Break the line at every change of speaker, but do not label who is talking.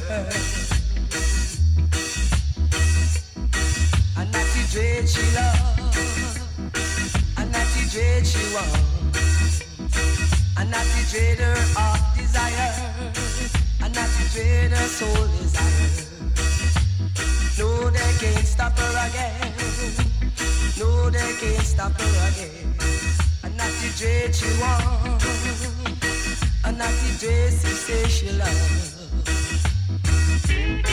A natty dread she love, a natty dread she want, a natty dread her heart desire, a natty dread her soul desire. No, they can't stop her again. No, they can't stop her again. A natty dread she want, a natty dread she say she love.